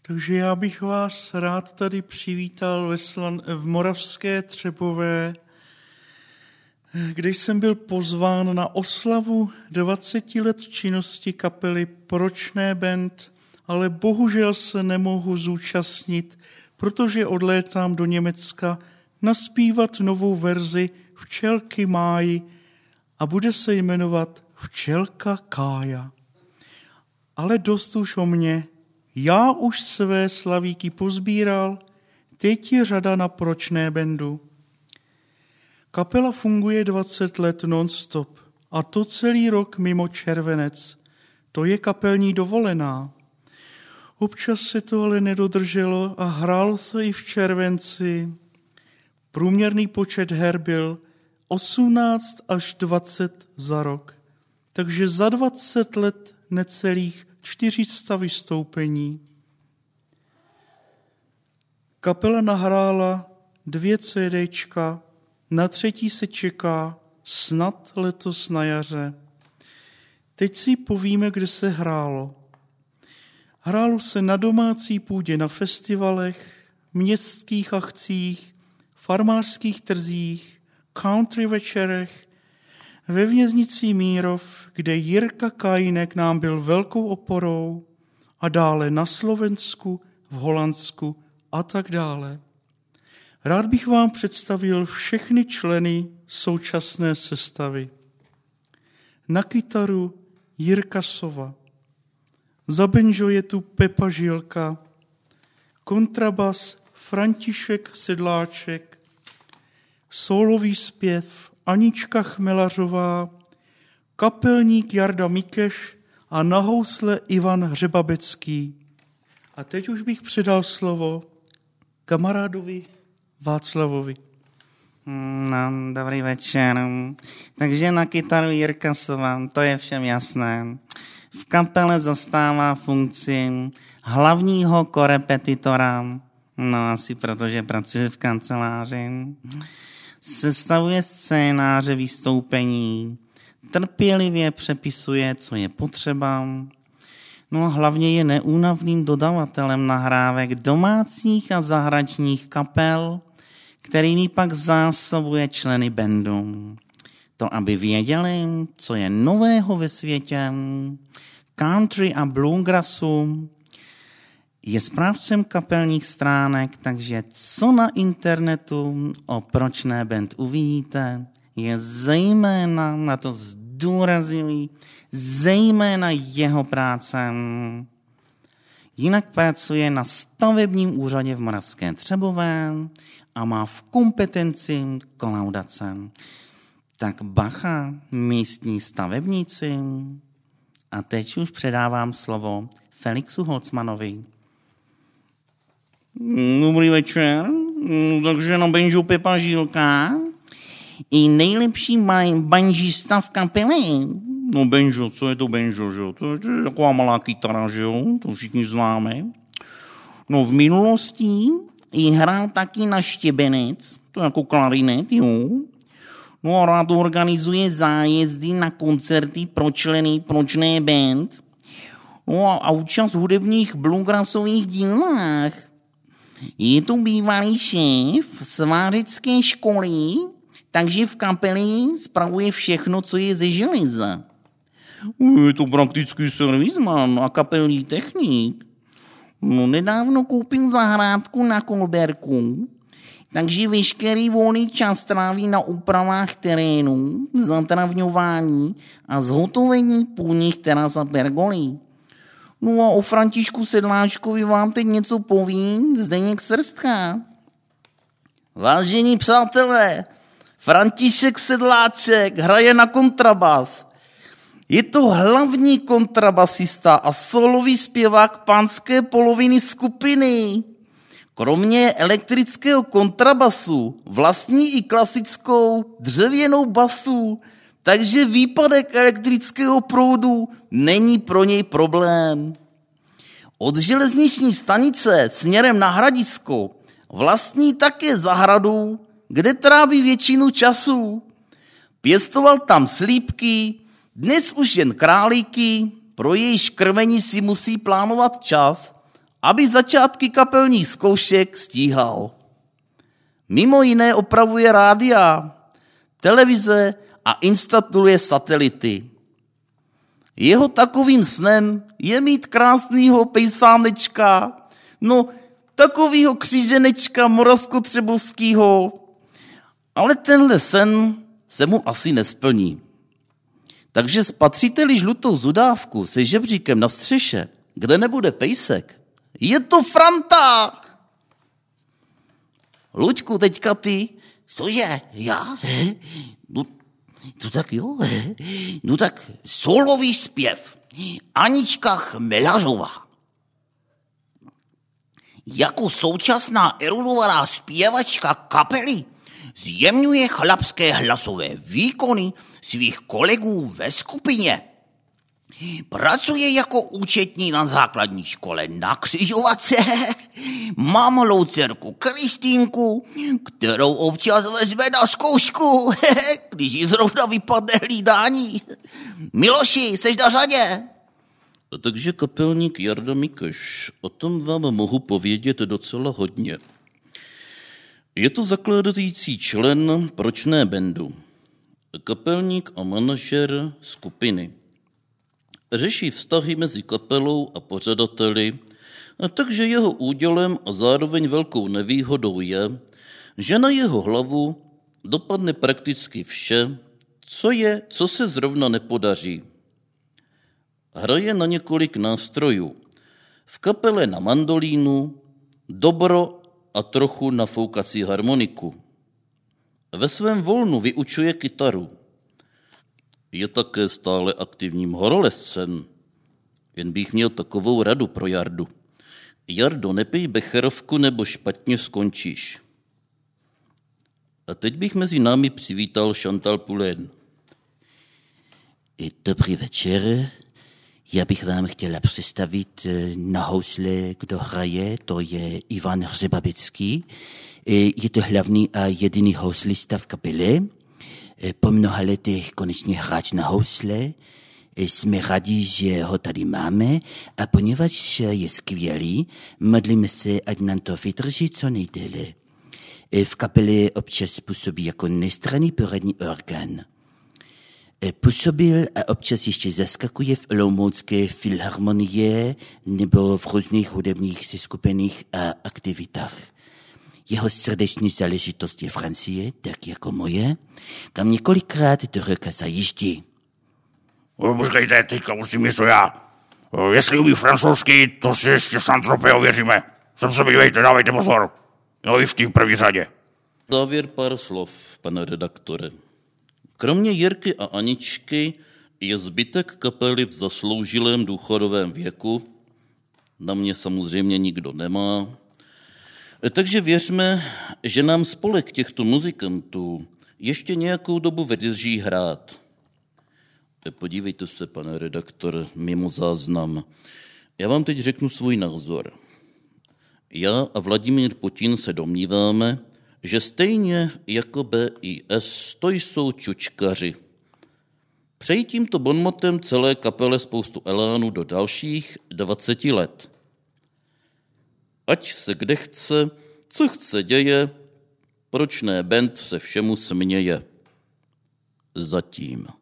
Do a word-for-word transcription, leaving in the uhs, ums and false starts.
Takže já bych vás rád tady přivítal ve Slan- v Moravské Třebové, kde jsem byl pozván na oslavu dvacet let činnosti kapely Proč ne band, ale bohužel se nemohu zúčastnit, protože odlétám do Německa naspívat novou verzi Včelky Máji a bude se jmenovat Včelka Kája. Ale dost už o mě. Já už své slavíky pozbíral, teď je řada na Proč ne bandu. Kapela funguje dvacet let non-stop a to celý rok mimo červenec. To je kapelní dovolená. Občas se to ale nedodrželo a hrálo se i v červenci. Průměrný počet her byl osmnáct až dvacet za rok. Takže za dvacet let necelých čtyři sta vystoupení. Kapela nahrála dvě CDčka, na třetí se čeká snad letos na jaře. Teď si povíme, kde se hrálo. Hrálo se na domácí půdě na festivalech, městských akcích, farmářských trzích, country večerech, ve věznici Mírov, kde Jirka Kajínek nám byl velkou oporou, a dále na Slovensku, v Holandsku a tak dále. Rád bych vám představil všechny členy současné sestavy. Na kytaru Jirka Sova, za banjo je tu Pepa Žilka, kontrabas František Sedláček, sólový zpěv Anička Chmelařová, kapelník Jarda Mikeš a na housle Ivan Hřebabecký. A teď už bych předal slovo kamarádovi Václavovi. No, dobrý večer. Takže na kytaru Jirka Sova, to je všem jasné. V kapele zastává funkci hlavního korepetitora, no asi protože pracuje v kanceláři. Sestavuje scénáře vystoupení, trpělivě přepisuje, co je potřeba, no a hlavně je neúnavným dodavatelem nahrávek domácích a zahraničních kapel, kterými pak zásobuje členy bandu. To, aby věděli, co je nového ve světě, country a bluegrassu, je správcem kapelních stránek, takže co na internetu o Proč ne band uvidíte, je zejména, na to zdůrazňuji, zejména jeho práce. Jinak pracuje na stavebním úřadě v Moravské Třebové a má v kompetenci kolaudace. Tak bacha, místní stavebníci. A teď už předávám slovo Felixu Holcmanovi. Dobrý večer, takže na banjo Pepa Žilka i nejlepší banžista v kapele. No banjo, co je to banjo, že jo? To je taková malá kytara, že jo? To všichni známe. No v minulosti i hrál taky na štěbenec, to je jako klarinet, jo? No a rád organizuje zájezdy na koncerty pro členy Proč ne band. No a účast v hudebních bluegrassových dílnách. Je tu bývalý šéf svářecké školy, takže v kapeli spravuje všechno, co je ze železa. Je to praktický servisman a kapelní technik. No nedávno koupil zahrádku na Kolberku, takže veškerý volný čas tráví na úpravách terénu, zatravňování a zhotovení půdních teras a pergolí. No a o Františku Sedláčkovi vám teď něco povím Zdeněk Srstka. Vážení přátelé, František Sedláček hraje na kontrabas. Je to hlavní kontrabasista a solový zpěvák pánské poloviny skupiny. Kromě elektrického kontrabasu vlastní i klasickou dřevěnou basu, takže výpadek elektrického proudu není pro něj problém. Od železniční stanice směrem na Hradisko vlastní také zahradu, kde tráví většinu času. Pěstoval tam slípky, dnes už jen králíky, pro jejich krmení si musí plánovat čas aby začátky kapelních zkoušek stíhal. Mimo jiné opravuje rádia, televize a instaluje satelity. Jeho takovým snem je mít krásnýho pejsánečka, no takovýho kříženečka moravskotřebovskýho, ale tenhle sen se mu asi nesplní. Takže spatříte-li žlutou zudávku se žebříkem na střeše, kde nebude pejsek, je to Franta! Luďku, teďka ty, Co je? Já? No, to tak jo. No tak solový zpěv. Anička Chmelařová. Jako současná erudovaná zpěvačka kapely zjemňuje chlapské hlasové výkony svých kolegů ve skupině. Pracuje jako účetní na základní škole na Křižovatce, má malou dcerku Kristýnku, kterou občas vezme na zkoušku, když jí zrovna vypadne hlídání. Miloši, seš na řadě? Takže kapelník Jarda Mikeš, o tom vám mohu povědět docela hodně. Je to zakládající člen Proč ne bandu, kapelník a manažer skupiny. Řeší vztahy mezi kapelou a pořadateli, a takže jeho údělem a zároveň velkou nevýhodou je, že na jeho hlavu dopadne prakticky vše, co je, co se zrovna nepodaří. Hraje na několik nástrojů. V kapele na mandolínu, dobro a trochu na foukací harmoniku. Ve svém volnu vyučuje kytaru. Je také stále aktivním horolezcem. Jen bych měl takovou radu pro Jardu. Jardo, nepij becherovku, nebo špatně skončíš. A teď bych mezi námi přivítal Chantal Poulain. Dobrý večer. Já bych vám chtěla představit na housle, kdo hraje, to je Ivan Hřebabický. Je to hlavní a jediný houslista v kapele. Po mnoha letech konečně hráč na housle. Jsme rádi, že ho tady máme a poněvadž je skvělý, modlíme se, ať nám to vydrží co nejdéle. V kapele občas působí jako nestranný poradní orgán. Působil a občas ještě zaskakuje v Olomoucké filharmonie nebo v různých hudebních seskupeních a aktivitách. Jeho srdeční záležitost je Francie, tak jako moje, kam několikrát do roka zajíždí. Počkejte, teďka musím něco já. Jestli umí francouzsky, to si ještě v Saint-Tropez ověříme. Sem se bývejte, dávejte pozor. No i v v první řadě. Závěr pár slov, pane redaktore. Kromě Jirky a Aničky je zbytek kapely v zasloužilém důchodovém věku. Na mě samozřejmě nikdo nemá. Takže věřme, že nám spolek těchto muzikantů ještě nějakou dobu vydrží hrát. Podívejte se, pane redaktor, mimo záznam. Já vám teď řeknu svůj názor. Já a Vladimír Putin se domníváme, že stejně jako B I S to jsou čučkaři. Přeji tímto bonmotem celé kapele spoustu elánu do dalších dvaceti let. Ať se kde chce, co chce děje, proč ne band se všemu směje. Zatím.